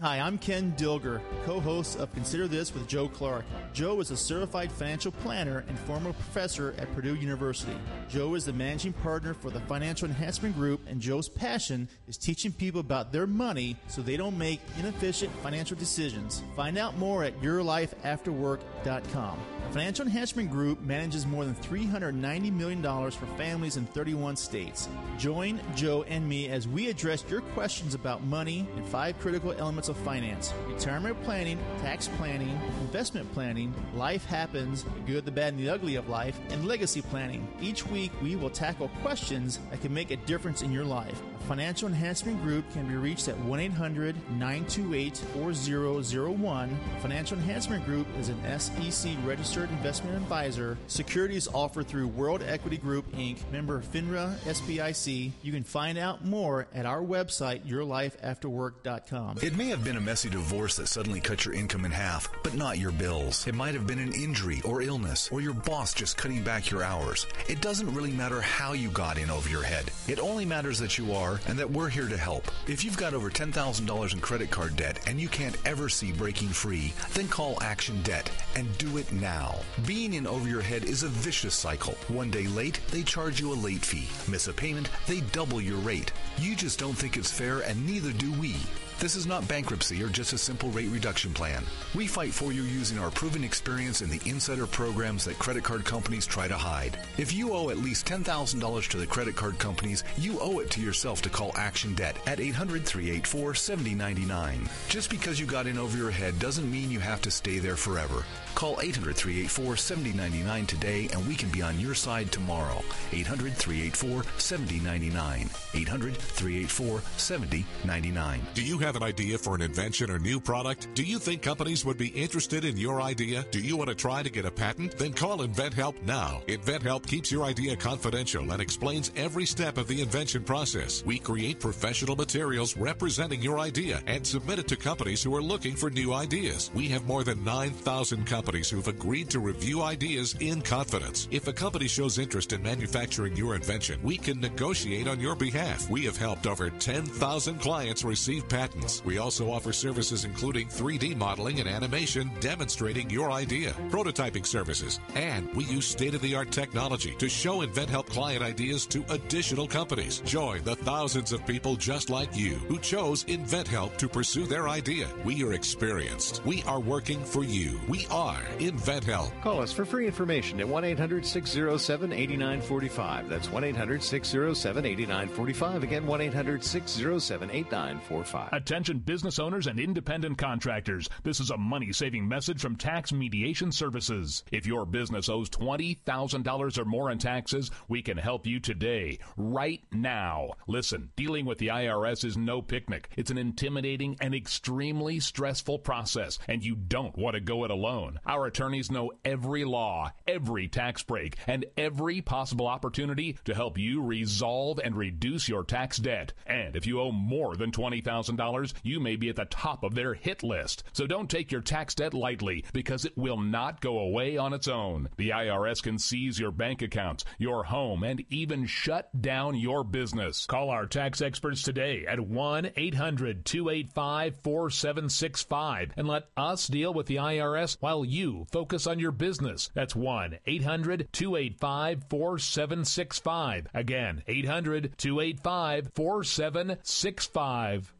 S3: Hi, I'm Ken Dilger, co-host of Consider This with Joe Clark. Joe is a certified financial planner and former professor at Purdue University. Joe is the managing partner for the Financial Enhancement Group, and Joe's passion is teaching people about their money so they don't make inefficient financial decisions. Find out more at your life after work dot com. The Financial Enhancement Group manages more than three hundred ninety million dollars for families in thirty-one states. Join Joe and me as we address your questions about money and five critical elements of finance: retirement planning, tax planning, investment planning, life happens, the good, the bad, and the ugly of life, and legacy planning. Each week, we will tackle questions that can make a difference in your life. The Financial Enhancement Group can be reached at one eight hundred nine two eight four zero zero one. The Financial Enhancement Group is an S E C registered investment advisor. Securities offered through World Equity Group, Incorporated, member FINRA S B I C. You can find out more at our website, your life after work dot com.
S14: It may have been a messy divorce that suddenly cut your income in half, but not your bills. It might have been an injury or illness, or your boss just cutting back your hours. It doesn't really matter how you got in over your head. It only matters that you are, and that we're here to help. If you've got over ten thousand dollars in credit card debt and you can't ever see breaking free, then call Action Debt and do it now. Being in over your head is a vicious cycle. One day late, they charge you a late fee. Miss a payment, they double your rate. You just don't think it's fair, and neither do we. This is not bankruptcy or just a simple rate reduction plan. We fight for you using our proven experience in the insider programs that credit card companies try to hide. If you owe at least ten thousand dollars to the credit card companies, you owe it to yourself to call Action Debt at eight hundred three eight four seven zero nine nine. Just because you got in over your head doesn't mean you have to stay there forever. Call eight hundred three eight four seven zero nine nine today and we can be on your side tomorrow. eight hundred three eight four seven zero nine nine. eight hundred three eight four seven zero nine nine.
S15: Do you have an idea for an invention or new product? Do you think companies would be interested in your idea? Do you want to try to get a patent? Then call InventHelp now. InventHelp keeps your idea confidential and explains every step of the invention process. We create professional materials representing your idea and submit it to companies who are looking for new ideas. We have more than nine thousand companies who've agreed to review ideas in confidence. If a company shows interest in manufacturing your invention, we can negotiate on your behalf. We have helped over ten thousand clients receive patents. We also offer services including three D modeling and animation demonstrating your idea, prototyping services, and we use state-of-the-art technology to show InventHelp client ideas to additional companies. Join the thousands of people just like you who chose InventHelp to pursue their idea. We are experienced. We are working for you. We are InventHelp.
S16: Call us for free information at one eight hundred six oh seven eight nine four five. That's one eight hundred six oh seven eight nine four five. Again, one eight hundred six oh seven eight nine four five.
S17: Attention business owners and independent contractors. This is a money-saving message from Tax Mediation Services. If your business owes twenty thousand dollars or more in taxes, we can help you today, right now. Listen, dealing with the I R S is no picnic. It's an intimidating and extremely stressful process, and you don't want to go it alone. Our attorneys know every law, every tax break, and every possible opportunity to help you resolve and reduce your tax debt. And if you owe more than twenty thousand dollars, you may be at the top of their hit list. So don't take your tax debt lightly, because it will not go away on its own. The I R S can seize your bank accounts, your home, and even shut down your business. Call our tax experts today at one eight hundred two eight five four seven six five and let us deal with the I R S while you focus on your business. That's one eight hundred two eight five four seven six five. Again, eight hundred two eight five four seven six five.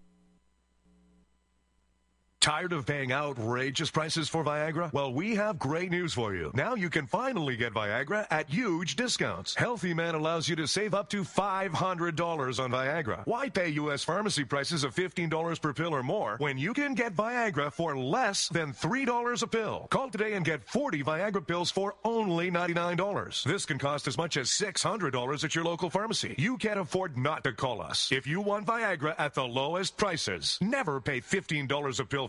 S1: Tired of paying outrageous prices for Viagra? Well, we have great news for you. Now you can finally get Viagra at huge discounts. Healthy Man allows you to save up to five hundred dollars on Viagra. Why pay U S pharmacy prices of fifteen dollars per pill or more when you can get Viagra for less than three dollars a pill? Call today and get forty Viagra pills for only ninety-nine dollars. This can cost as much as six hundred dollars at your local pharmacy. You can't afford not to call us. If you want Viagra at the lowest prices, never pay fifteen dollars a pill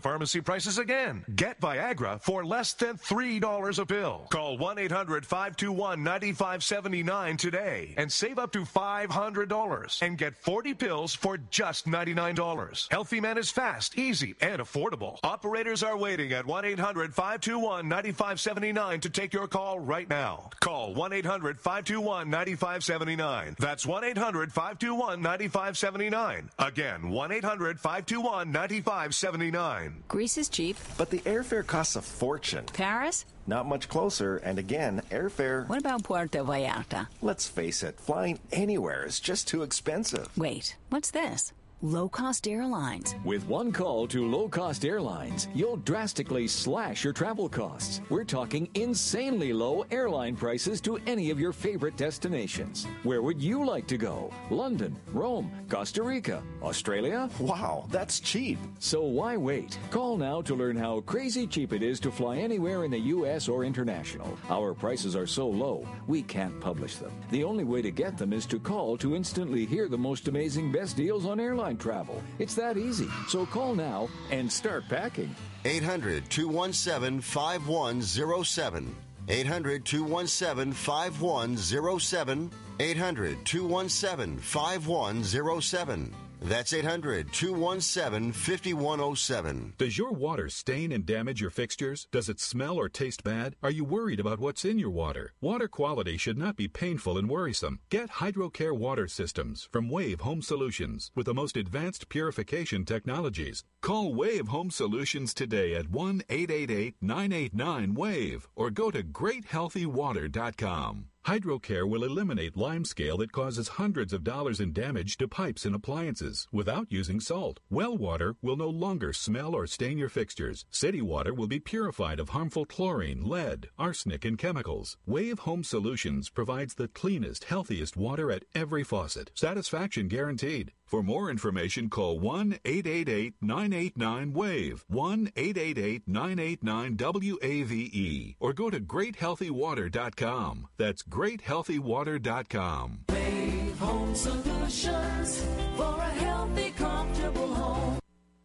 S1: pharmacy prices again. Get Viagra for less than three dollars a pill. Call one eight hundred five two one nine five seven nine today and save up to five hundred dollars and get forty pills for just ninety-nine dollars. Healthy Man is fast, easy, and affordable. Operators are waiting at one eight hundred five two one nine five seven nine to take your call right now. Call one eight hundred five two one nine five seven nine. That's one eight hundred five two one nine five seven nine. Again, one eight hundred five two one nine five seven nine.
S18: Greece is cheap.
S12: But the airfare costs a fortune.
S18: Paris?
S12: Not much closer, and again, airfare...
S18: What about Puerto Vallarta?
S12: Let's face it, flying anywhere is just too expensive.
S18: Wait, what's this? Low-cost airlines.
S19: With one call to low-cost airlines, you'll drastically slash your travel costs. We're talking insanely low airline prices to any of your favorite destinations. Where would you like to go? London, Rome, Costa Rica, Australia?
S12: Wow, that's cheap.
S19: So why wait? Call now to learn how crazy cheap it is to fly anywhere in the U S or international. Our prices are so low, we can't publish them. The only way to get them is to call to instantly hear the most amazing best deals on airline travel. It's that easy. So call now and start packing.
S6: eight hundred two one seven five one zero seven. eight hundred two one seven five one zero seven. eight hundred two one seven five one zero seven. That's eight hundred two one seven five one zero seven.
S20: Does your water stain and damage your fixtures? Does it smell or taste bad? Are you worried about what's in your water? Water quality should not be painful and worrisome. Get HydroCare water systems from Wave Home Solutions with the most advanced purification technologies. Call Wave Home Solutions today at one eight eight eight nine eight nine WAVE or go to great healthy water dot com. HydroCare will eliminate limescale that causes hundreds of dollars in damage to pipes and appliances without using salt. Well water will no longer smell or stain your fixtures. City water will be purified of harmful chlorine, lead, arsenic, and chemicals. Wave Home Solutions provides the cleanest, healthiest water at every faucet. Satisfaction guaranteed. For more information, call one eight eight eight nine eight nine WAVE, one eight eight eight nine eight nine W A V E, or go to great healthy water dot com. That's great healthy water dot com.
S21: Wave Home Solutions for a healthy, comfortable home.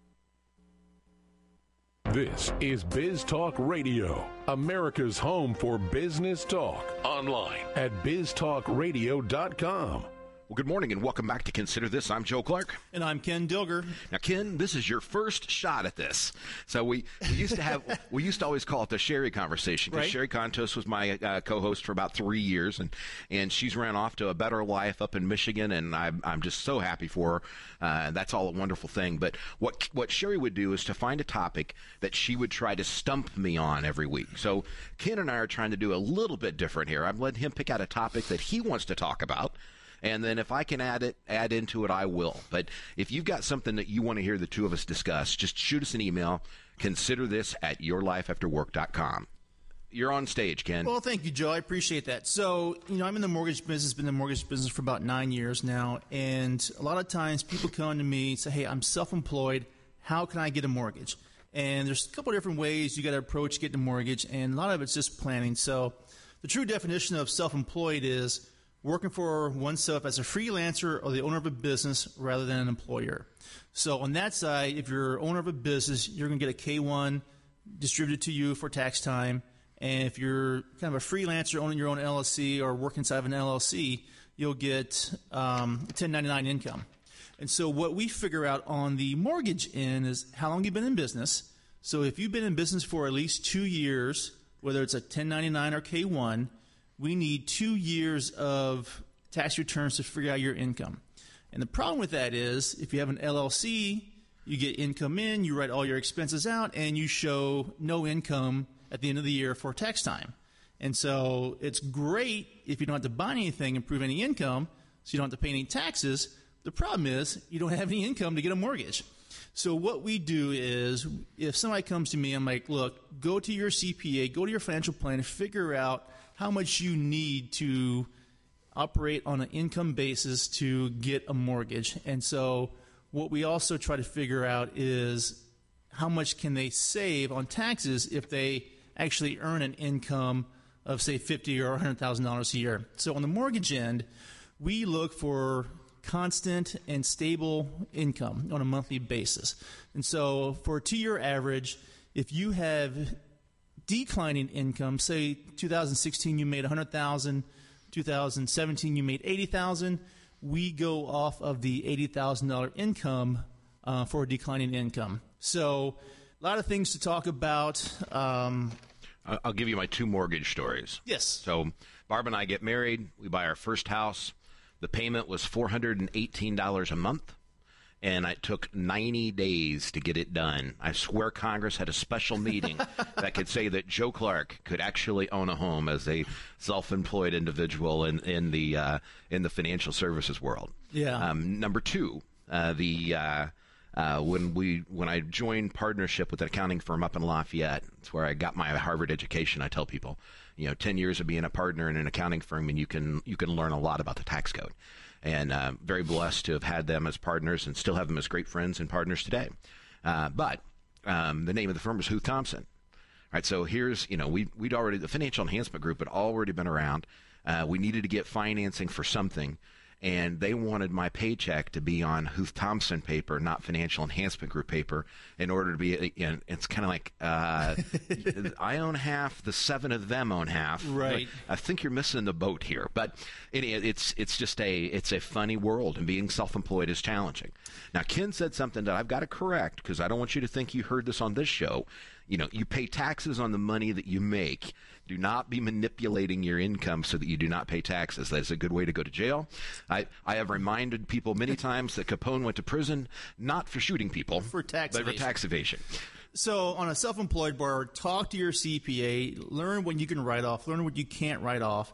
S7: This is Biz Talk Radio, America's home for business talk. Online at biz talk radio dot com.
S2: Well, good morning and welcome back to Consider This. I'm Joe Clark.
S3: And I'm Ken Dilger.
S2: Now, Ken, this is your first shot at this. So we, we used to have, we used to always call it the Sherry Conversation. Because right. Sherry Contos was my uh, co-host for about three years, and, and she's ran off to a better life up in Michigan, and I'm, I'm just so happy for her. Uh, and that's all a wonderful thing. But what, what Sherry would do is to find a topic that she would try to stump me on every week. So Ken and I are trying to do a little bit different here. I'm letting him pick out a topic that he wants to talk about. And then if I can add it, add into it, I will. But if you've got something that you want to hear the two of us discuss, just shoot us an email. Consider this at your life after work dot com. You're on stage, Ken.
S3: Well, thank you, Joe. I appreciate that. So, you know, I'm in the mortgage business, been in the mortgage business for about nine years now. And a lot of times people come to me and say, hey, I'm self-employed. How can I get a mortgage? And there's a couple of different ways you got to approach getting a mortgage. And a lot of it's just planning. So the true definition of self-employed is working for oneself as a freelancer or the owner of a business rather than an employer. So on that side, if you're owner of a business, you're going to get a K one distributed to you for tax time. And if you're kind of a freelancer owning your own L L C or working inside of an L L C, you'll get um, ten ninety-nine income. And so what we figure out on the mortgage end is how long you've been in business. So if you've been in business for at least two years, whether it's a ten ninety-nine or K one, we need two years of tax returns to figure out your income. And the problem with that is if you have an L L C, you get income in, you write all your expenses out, and you show no income at the end of the year for tax time. And so it's great if you don't have to buy anything and prove any income, so you don't have to pay any taxes. The problem is you don't have any income to get a mortgage. So what we do is if somebody comes to me, I'm like, look, go to your C P A, go to your financial plan, and figure out how much you need to operate on an income basis to get a mortgage. And so what we also try to figure out is how much can they save on taxes if they actually earn an income of, say, fifty thousand dollars or one hundred thousand dollars a year. So on the mortgage end, we look for constant and stable income on a monthly basis. And so for a two-year average, if you have declining income, say two thousand sixteen you made one hundred thousand dollars, two thousand seventeen you made eighty thousand dollars, we go off of the eighty thousand dollars income uh, for a declining income. So a lot of things to talk about. Um,
S2: I'll give you my two mortgage stories.
S3: Yes.
S2: So Barb and I get married. We buy our first house. The payment was four hundred eighteen dollars a month, and it took ninety days to get it done. I swear Congress had a special meeting that could say that Joe Clark could actually own a home as a self-employed individual in, in, the, uh, in the financial services world.
S3: Yeah.
S2: Um, number two, uh, the... Uh, Uh, when we when I joined partnership with an accounting firm up in Lafayette, it's where I got my Harvard education. I tell people, you know, ten years of being a partner in an accounting firm, and you can you can learn a lot about the tax code. And uh, very blessed to have had them as partners and still have them as great friends and partners today. Uh, but um, the name of the firm was Huth Thompson. All right, so here's, you know, we we'd already the Financial Enhancement Group had already been around. Uh, we needed to get financing for something. And they wanted my paycheck to be on Huth Thompson paper, not Financial Enhancement Group paper, in order to be, you know, it's kind of like, uh, I own half, the seven of them own half.
S3: Right.
S2: I think you're missing the boat here. But it, it's it's just a, it's a funny world, and being self-employed is challenging. Now, Ken said something that I've got to correct, because I don't want you to think you heard this on this show. You know, you pay taxes on the money that you make. Do not be manipulating your income so that you do not pay taxes. That is a good way to go to jail. I, I have reminded people many times that Capone went to prison not for shooting people,
S3: for tax
S2: but
S3: evasion.
S2: for tax evasion.
S3: So on a self-employed bar, talk to your C P A, learn what you can write off, learn what you can't write off.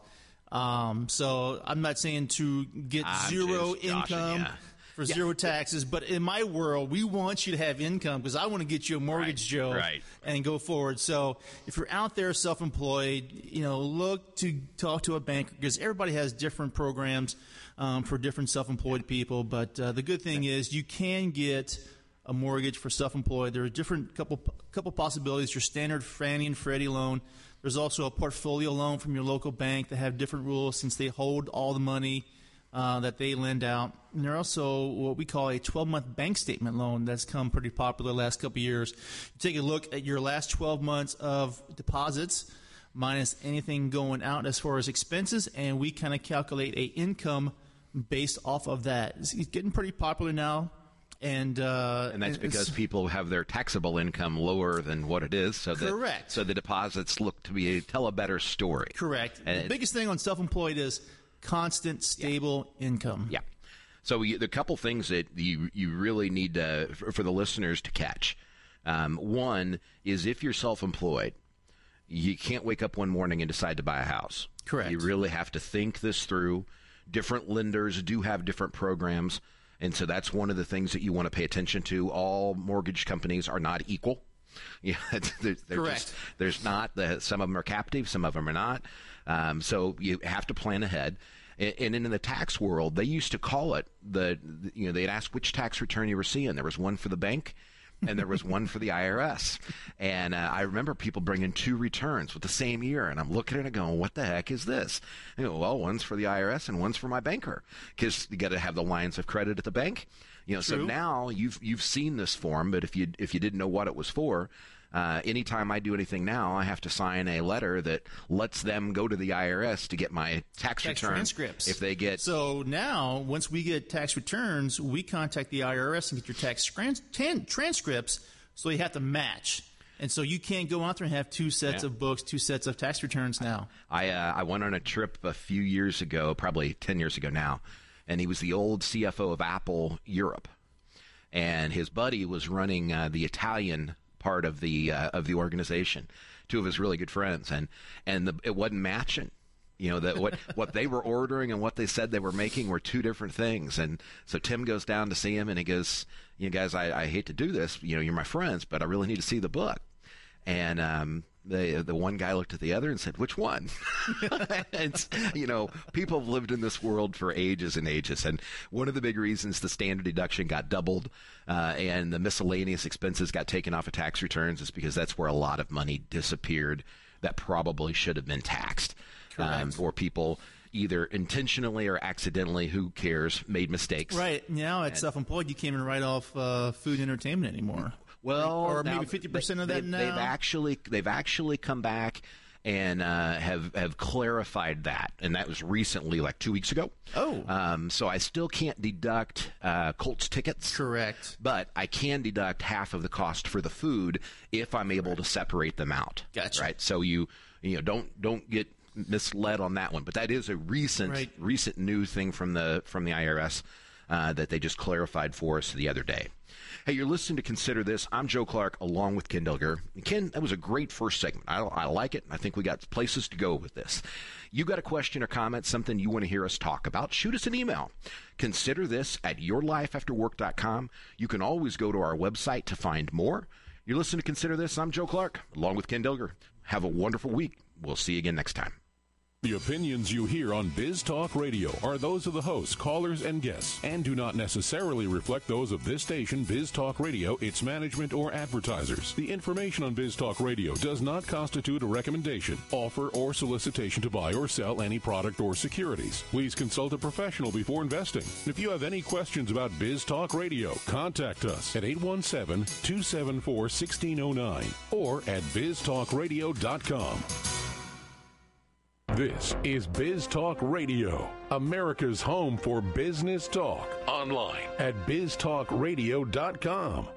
S3: Um, so I'm not saying to get
S2: I'm
S3: zero
S2: just
S3: income.
S2: joshing, yeah.
S3: For
S2: Yeah.
S3: zero taxes, but in my world, we want you to have income because I want to get you a mortgage,
S2: Right,
S3: Joe,
S2: right.
S3: and go forward. So if you're out there self-employed, you know, look to talk to a banker because everybody has different programs um, for different self-employed people. But uh, the good thing is you can get a mortgage for self-employed. There are different couple couple possibilities. Your standard Fannie and Freddie loan. There's also a portfolio loan from your local bank that have different rules since they hold all the money Uh, that they lend out. And there's also what we call a twelve-month bank statement loan that's come pretty popular the last couple of years. You take a look at your last twelve months of deposits minus anything going out as far as expenses, and we kind of calculate a income based off of that. It's getting pretty popular now. And uh,
S2: and that's
S3: it's-
S2: because people have their taxable income lower than what it is. So that,
S3: Correct.
S2: So the deposits look to be tell a better story.
S3: Correct.
S2: And
S3: the biggest thing on self-employed is constant, stable yeah. income.
S2: Yeah. So you, the couple things that you you really need to, for, for the listeners to catch. Um, one is if you're self-employed, you can't wake up one morning and decide to buy a house.
S3: Correct.
S2: You really have to think this through. Different lenders do have different programs, and so that's one of the things that you want to pay attention to. All mortgage companies are not equal. Yeah, they're, they're
S3: Correct.
S2: Just, there's not. The, some of them are captive, some of them are not. Um, so you have to plan ahead. And, and in the tax world, they used to call it the, the, you know, they'd ask which tax return you were seeing. There was one for the bank, and there was one for the I R S. And uh, I remember people bringing two returns with the same year, and I'm looking at it going, what the heck is this? You know, well, one's for the I R S and one's for my banker, because you got to have the lines of credit at the bank. You know,
S3: True.
S2: so now you've you've seen this form, but if you if you didn't know what it was for, uh, anytime I do anything now, I have to sign a letter that lets them go to the I R S to get my tax,
S3: Tax
S2: return.
S3: transcripts.
S2: If they get
S3: So now, once we get tax returns, we contact the I R S and get your tax trans- tan- transcripts, so you have to match. And so you can't go out there and have two sets
S2: Yeah.
S3: of books, two sets of tax returns now.
S2: I uh, I went on a trip a few years ago, probably ten years ago now, and he was the old C F O of Apple Europe, and his buddy was running uh, the Italian part of the uh, of the organization. Two of his really good friends, and and the, it wasn't matching. You know, that what what they were ordering and what they said they were making were two different things. And so Tim goes down to see him, and he goes, "You know, guys, I, I hate to do this. You know, you're my friends, but I really need to see the book." And um, the the one guy looked at the other and said, "Which one?" And, you know, people have lived in this world for ages and ages, and one of the big reasons the standard deduction got doubled uh, and the miscellaneous expenses got taken off of tax returns is because that's where a lot of money disappeared that probably should have been taxed. Um, or people, either intentionally or accidentally, who cares, made mistakes.
S3: Right. Now at
S2: And-
S3: Self-Employed, you can't even write off uh, food entertainment anymore.
S2: Well,
S3: or
S2: now
S3: maybe fifty percent of
S2: they-
S3: that now.
S2: They've actually they've actually come back and uh, have have clarified that, and that was recently, like two weeks ago.
S3: Oh,
S2: um, so I still can't deduct uh, Colts tickets.
S3: Correct,
S2: but I can deduct half of the cost for the food if I'm able to separate them out.
S3: Gotcha.
S2: Right. So you you know don't don't get misled on that one, but that is a recent
S3: Right.
S2: recent new thing from the from the I R S uh, that they just clarified for us the other day. Hey, you're listening to Consider This. I'm Joe Clark, along with Ken Dilger. Ken, that was a great first segment. I, I like it. I think we got places to go with this. You got a question or comment, something you want to hear us talk about, shoot us an email. Consider this at your life after work dot com. You can always go to our website to find more. You're listening to Consider This. I'm Joe Clark, along with Ken Dilger. Have a wonderful week. We'll see you again next time.
S7: The opinions you hear on Biz Talk Radio are those of the hosts, callers, and guests, and do not necessarily reflect those of this station, Biz Talk Radio, its management, or advertisers. The information on Biz Talk Radio does not constitute a recommendation, offer, or solicitation to buy or sell any product or securities. Please consult a professional before investing. If you have any questions about Biz Talk Radio, contact us at eight one seven, two seven four, one six zero nine or at biz talk radio dot com. This is Biz Talk Radio, America's home for business talk. Online at biz talk radio dot com.